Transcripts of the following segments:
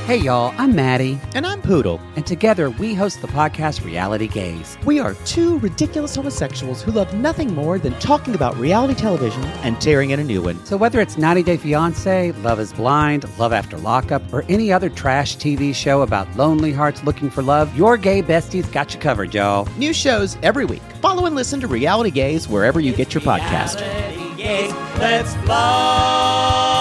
Hey y'all, I'm Maddie. And I'm Poodle. And together we host the podcast Reality Gaze. We are two ridiculous homosexuals who love nothing more than talking about reality television and tearing in a new one. So whether it's 90 Day Fiancé, Love is Blind, Love After Lockup, or any other trash TV show about lonely hearts looking for love, your gay besties got you covered, y'all. New shows every week. Follow and listen to Reality Gaze wherever you get your podcast. Reality Gaze, let's love.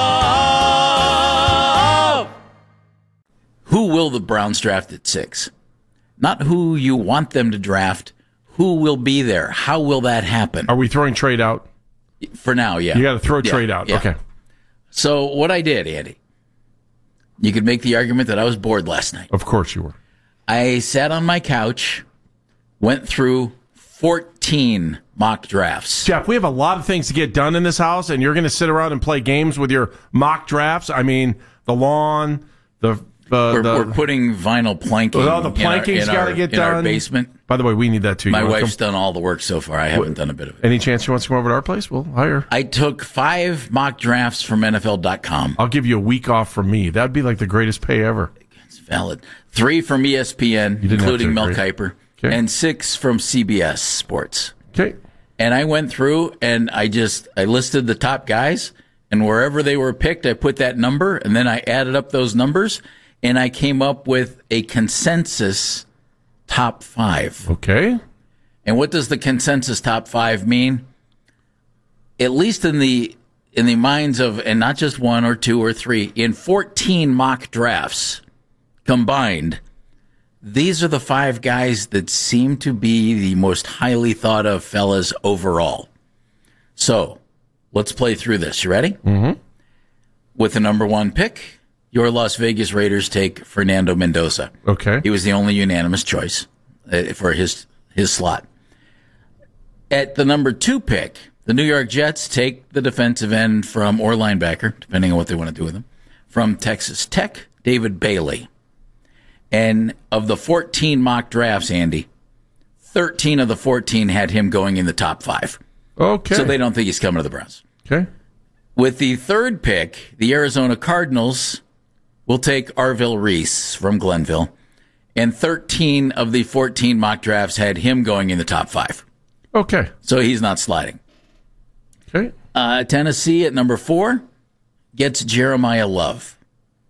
Who will the Browns draft at 6? Not who you want them to draft. Who will be there? How will that happen? Are we throwing trade out? For now, yeah. You got to throw trade out. Yeah. Okay. So what I did, Andy, you could make the argument that I was bored last night. Of course you were. I sat on my couch, went through 14 mock drafts. Jeff, we have a lot of things to get done in this house, and you're going to sit around and play games with your mock drafts? I mean, the lawn, we're putting vinyl planking. Well, the planking's got to get done. In our basement. By the way, we need that too. My wife's done all the work so far. I haven't done a bit of it. Any chance she wants to come over to our place? We'll hire. I took 5 mock drafts from NFL.com. I'll give you a week off from me. That'd be like the greatest pay ever. It's valid. 3 from ESPN, including Mel Kiper, and 6 from CBS Sports. Okay. And I went through and I listed the top guys, and wherever they were picked, I put that number, and then I added up those numbers, and I came up with a consensus top 5. Okay. And what does the consensus top 5 mean? At least in the minds of, and not just 1 or 2 or 3, in 14 mock drafts combined, these are the 5 guys that seem to be the most highly thought of fellas overall. So let's play through this. You ready? Mm-hmm. With the number 1 pick, your Las Vegas Raiders take Fernando Mendoza. Okay. He was the only unanimous choice for his slot. At the number 2 pick, the New York Jets take the defensive end from, or linebacker, depending on what they want to do with him, from Texas Tech, David Bailey. And of the 14 mock drafts, Andy, 13 of the 14 had him going in the top 5. Okay. So they don't think he's coming to the Browns. Okay. With the 3rd pick, the Arizona Cardinals will take Arvil Reese from Glenville. And 13 of the 14 mock drafts had him going in the top 5. Okay. So he's not sliding. Okay. Tennessee at number 4 gets Jeremiah Love.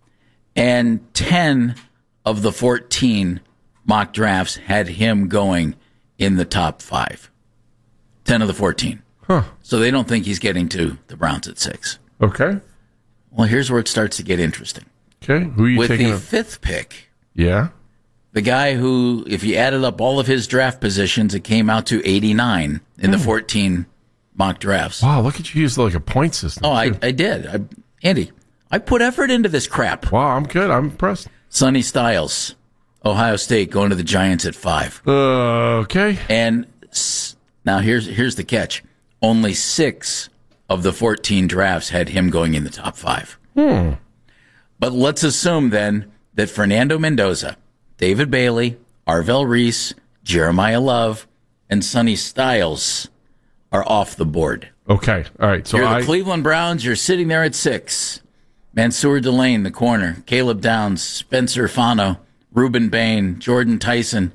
And 10 of the 14 mock drafts had him going in the top 5. 10 of the 14. Huh. So they don't think he's getting to the Browns at 6. Okay. Well, here's where it starts to get interesting. Okay. Who are you With taking? the 5th pick, Yeah. the guy who, if you added up all of his draft positions, it came out to 89 in the 14 mock drafts. Wow, look at you use like a point system. Oh, I did. Andy, I put effort into this crap. Wow, I'm good. I'm impressed. Sonny Styles, Ohio State, going to the Giants at 5. Okay. And now here's the catch. Only 6 of the 14 drafts had him going in the top 5. But let's assume then that Fernando Mendoza, David Bailey, Arvil Reese, Jeremiah Love, and Sonny Styles are off the board. Okay. All right. So You're the Cleveland Browns. You're sitting there at 6. Mansour Delane, the corner. Caleb Downs, Spencer Fano, Reuben Bain, Jordan Tyson,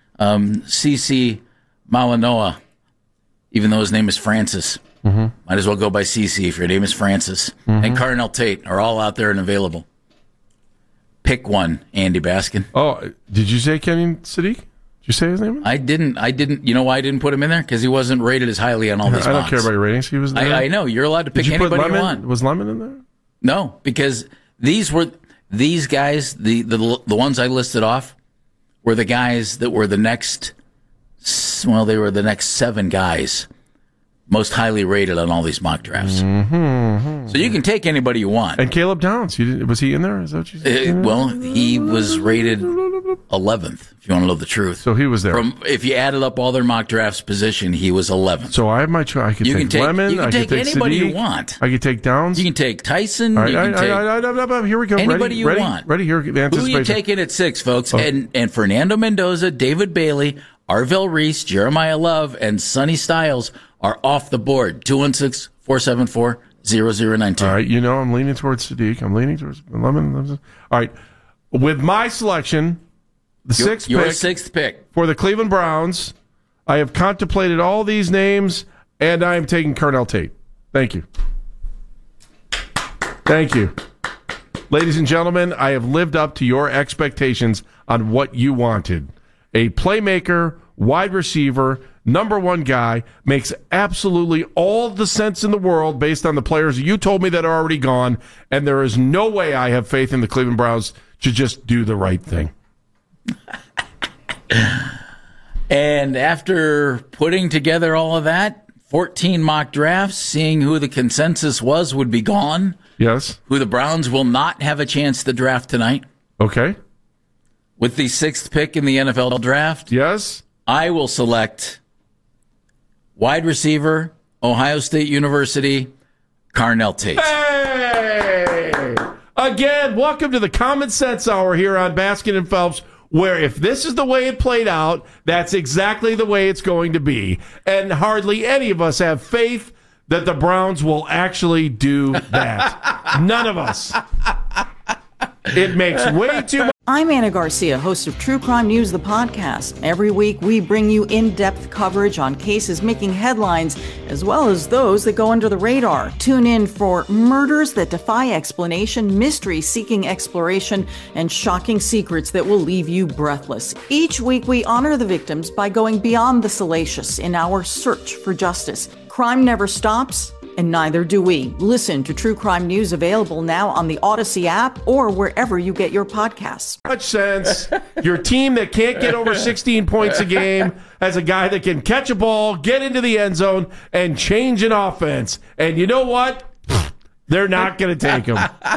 CeCe Mawanoa, even though his name is Francis. Mm-hmm. Might as well go by CeCe if your name is Francis. And Carnell Tate are all out there and available. Pick one, Andy Baskin. Oh, did you say Kenny Sadiq? Did you say his name? I didn't. You know why I didn't put him in there? Because he wasn't rated as highly on all these I don't mocks. care about your ratings. He was there. I know. You're allowed to pick Did you put anybody Lemon? you want. Was Lemon in there? No, because these guys, the ones I listed off, were the guys that were the next. Well, they were the next 7 guys most highly rated on all these mock drafts. So you can take anybody you want. And Caleb Downs, was he in there? Is that what you said? Well, he was rated 11th, if you want to know the truth. So he was there. If you added up all their mock drafts position, he was 11th. So I have my choice. I could take Lemon. You can I take could take anybody Sadiq. you want. I could take Downs. You can take Tyson. All right, you can take here we go. anybody you want. Ready? Here. Who are you taking at 6, folks? Oh. And Fernando Mendoza, David Bailey, Arvil Reese, Jeremiah Love, and Sonny Styles are off the board. 216-474-9910. 0092. All right, I'm leaning towards Sadiq. I'm leaning towards Lemon. All right, with my selection, your sixth pick for the Cleveland Browns, I have contemplated all these names, and I am taking Carnell Tate. Thank you. Thank you. Ladies and gentlemen, I have lived up to your expectations on what you wanted. A playmaker, wide receiver, number one guy, makes absolutely all the sense in the world based on the players you told me that are already gone, and there is no way I have faith in the Cleveland Browns to just do the right thing. And after putting together all of that, 14 mock drafts, seeing who the consensus would be gone. Yes. Who the Browns will not have a chance to draft tonight. Okay. With the 6th pick in the NFL draft. Yes. I will select wide receiver, Ohio State University, Carnell Tate. Hey! Again, welcome to the Common Sense Hour here on Baskin and Phelps, where if this is the way it played out, that's exactly the way it's going to be. And hardly any of us have faith that the Browns will actually do that. None of us. It makes way too much. I'm Anna Garcia, host of True Crime News, the podcast. Every week, we bring you in-depth coverage on cases making headlines, as well as those that go under the radar. Tune in for murders that defy explanation, mystery seeking exploration, and shocking secrets that will leave you breathless. Each week, we honor the victims by going beyond the salacious in our search for justice. Crime never stops, and neither do we. Listen to True Crime News, available now on the Odyssey app or wherever you get your podcasts. Much sense. Your team that can't get over 16 points a game has a guy that can catch a ball, get into the end zone, and change an offense. And you know what? They're not going to take him.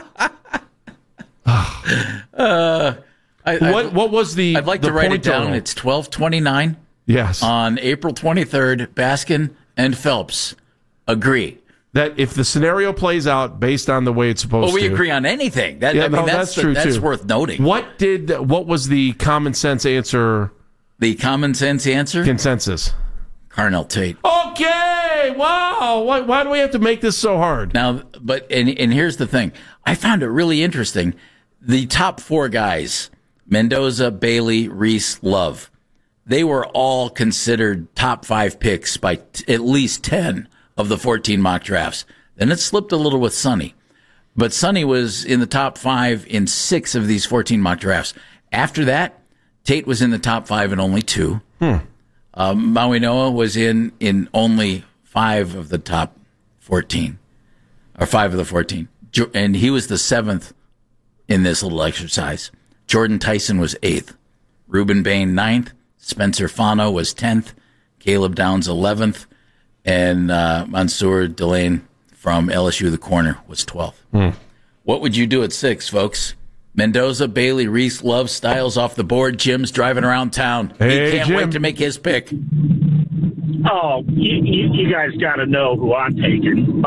What was the? I'd like to write it down. Total? It's 12:29. Yes. On April 23rd, Baskin and Phelps agree that if the scenario plays out based on the way it's supposed to. Well, we agree on anything. That's true, that's worth noting. What was the common sense answer? The common sense answer? Consensus. Carnell Tate. Okay. Wow. Why do we have to make this so hard? Now, and here's the thing. I found it really interesting. The top 4 guys, Mendoza, Bailey, Reese, Love, they were all considered top 5 picks by at least 10 of the 14 mock drafts. Then it slipped a little with Sonny. But Sonny was in the top 5 in 6 of these 14 mock drafts. After that, Tate was in the top 5 in only 2. Maui Noah was in only 5 of the top 14, or 5 of the 14. And he was the 7th in this little exercise. Jordan Tyson was 8th. Ruben Bain 9th. Spencer Fano was 10th. Caleb Downs 11th. And Mansour Delane from LSU, the corner, was 12th. What would you do at 6, folks? Mendoza, Bailey, Reese, Love, Styles off the board. Jim's driving around town. Hey, he can't Jim. wait to make his pick. Oh, you guys got to know who I'm taking.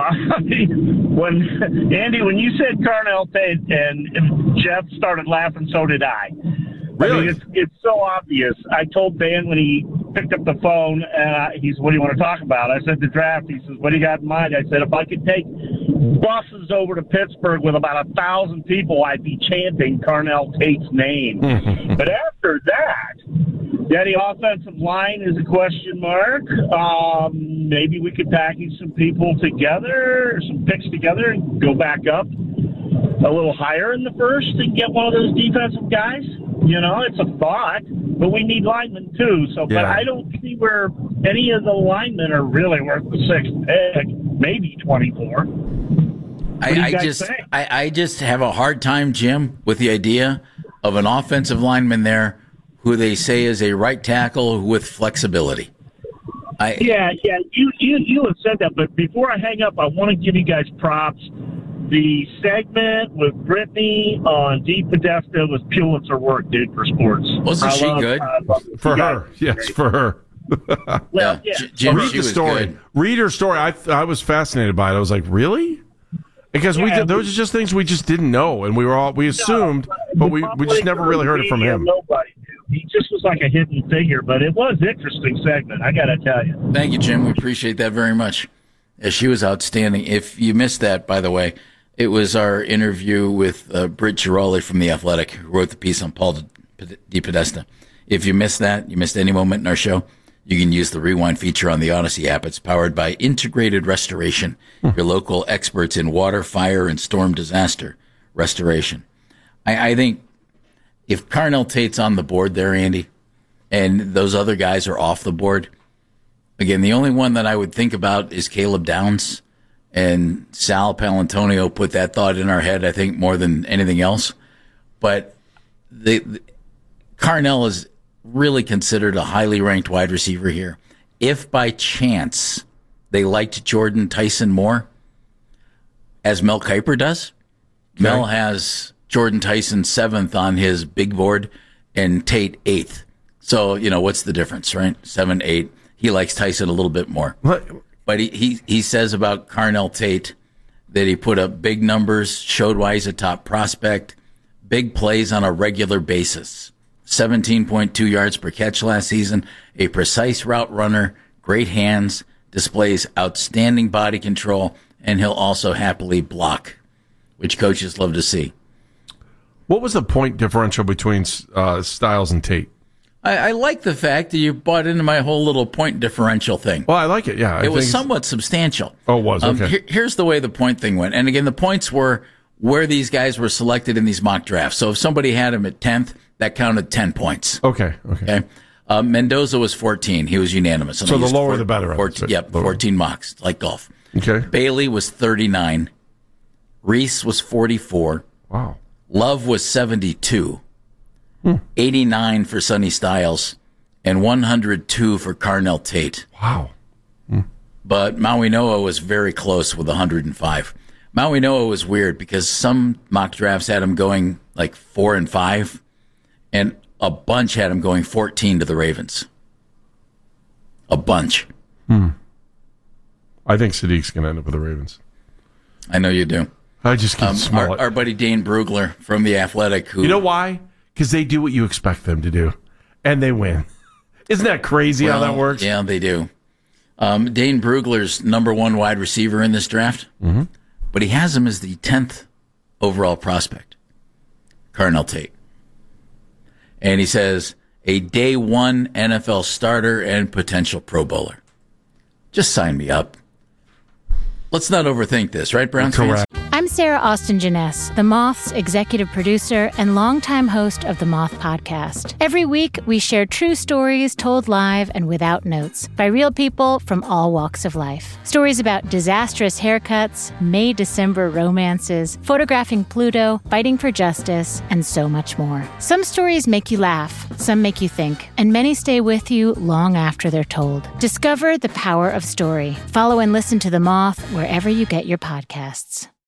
When you said Carnell Tate and Jeff started laughing, so did I. Really? I mean, it's so obvious. I told Dan when he picked up the phone, he said, "What do you want to talk about?" I said, "The draft." He says, "What do you got in mind?" I said, "If I could take buses over to Pittsburgh with about 1,000 people, I'd be chanting Carnell Tate's name." But after that, the offensive line is a question mark. Maybe we could package some people together, some picks together, and go back up a little higher in the first and get one of those defensive guys. It's a thought, but we need linemen too. So, yeah. But I don't see where any of the linemen are really worth the 6th pick, maybe 24. I just have a hard time, Jim, with the idea of an offensive lineman there who they say is a right tackle with flexibility. You have said that, but before I hang up, I want to give you guys props. The segment with Brittany on Deep Podesta was Pulitzer work, dude, for sports. Wasn't she good? For her. Yes, for her. Well, yeah. Jim, Read she the was story. good. Read her story. I was fascinated by it. I was like, really? Because those are just things we just didn't know, and we assumed, but we just never really heard it from him. Nobody knew. He just was like a hidden figure, but it was an interesting segment, I got to tell you. Thank you, Jim. We appreciate that very much. She was outstanding. If you missed that, by the way, it was our interview with Britt Giraldi from The Athletic, who wrote the piece on Paul DePodesta. If you missed that, you missed any moment in our show, you can use the rewind feature on the Odyssey app. It's powered by Integrated Restoration, your local experts in water, fire, and storm disaster restoration. I think if Carnell Tate's on the board there, Andy, and those other guys are off the board, again, the only one that I would think about is Caleb Downs. And Sal Palantonio put that thought in our head, I think, more than anything else. But Carnell is really considered a highly ranked wide receiver here. If by chance they liked Jordan Tyson more, as Mel Kiper does, okay. Mel has Jordan Tyson 7th on his big board and Tate 8th. So, what's the difference, right? 7, 8. He likes Tyson a little bit more. What? But he says about Carnell Tate that he put up big numbers, showed why he's a top prospect, big plays on a regular basis. 17.2 yards per catch last season, a precise route runner, great hands, displays outstanding body control, and he'll also happily block, which coaches love to see. What was the point differential between Styles and Tate? I like the fact that you bought into my whole little point differential thing. Well, I like it, yeah. It was somewhat substantial. Oh, it was, okay. Here's the way the point thing went. And again, the points were where these guys were selected in these mock drafts. So if somebody had him at 10th, that counted 10 points. Okay. Mendoza was 14. He was unanimous. So the lower the better. 14 mocks, like golf. Okay. Bailey was 39. Reese was 44. Wow. Love was 72. 89 for Sonny Styles, and 102 for Carnell Tate. Wow. But Maui Noa was very close with 105. Maui Noa was weird because some mock drafts had him going like 4 and 5, and a bunch had him going 14 to the Ravens. A bunch. I think Sadiq's going to end up with the Ravens. I know you do. I just can smell it. Our buddy Dane Brugler from The Athletic. Who, you know why? Because they do what you expect them to do, and they win. Isn't that crazy how that works? Yeah, they do. Dane Brugler's number 1 wide receiver in this draft, but he has him as the 10th overall prospect, Carnell Tate. And he says, a day 1 NFL starter and potential Pro Bowler. Just sign me up. Let's not overthink this, right, Browns fans? I'm Sarah Austin Jeunesse, The Moth's executive producer and longtime host of The Moth Podcast. Every week, we share true stories told live and without notes by real people from all walks of life. Stories about disastrous haircuts, May-December romances, photographing Pluto, fighting for justice, and so much more. Some stories make you laugh, some make you think, and many stay with you long after they're told. Discover the power of story. Follow and listen to The Moth wherever you get your podcasts.